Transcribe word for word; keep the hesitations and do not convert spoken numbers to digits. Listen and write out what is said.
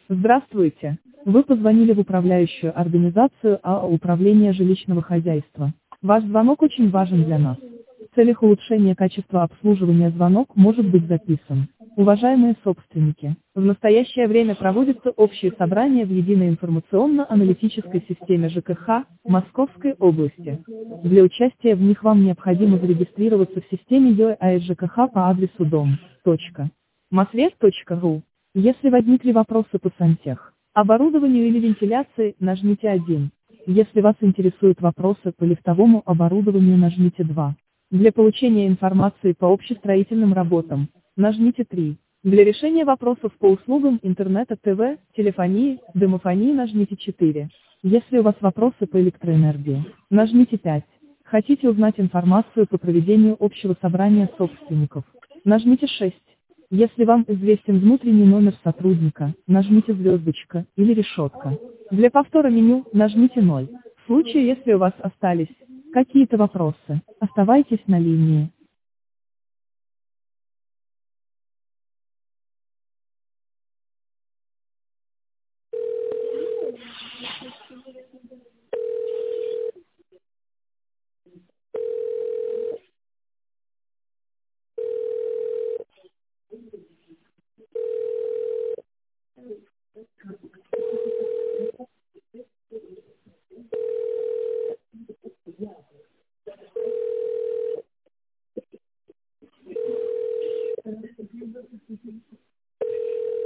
Здравствуйте. Вы позвонили в управляющую организацию АО «Управление жилищного хозяйства». Ваш звонок очень важен для нас. В целях улучшения качества обслуживания звонок может быть записан. Уважаемые собственники, в настоящее время проводятся общие собрания в единой информационно-аналитической системе ЖКХ Московской области. Для участия в них вам необходимо зарегистрироваться в системе ЕАЭС ЖКХ по адресу дом точка мосвет точка ру. Если возникли вопросы по сантех, оборудованию или вентиляции, нажмите один. Если вас интересуют вопросы по лифтовому оборудованию, нажмите два. Для получения информации по общестроительным работам, нажмите три. Для решения вопросов по услугам интернета, ТВ, телефонии, домофонии, нажмите четыре. Если у вас вопросы по электроэнергии, нажмите пять. Хотите узнать информацию по проведению общего собрания собственников, нажмите шесть. Если вам известен внутренний номер сотрудника, нажмите звездочка или решетка. Для повтора меню, нажмите ноль. В случае, если у вас остались какие-то вопросы, оставайтесь на линии.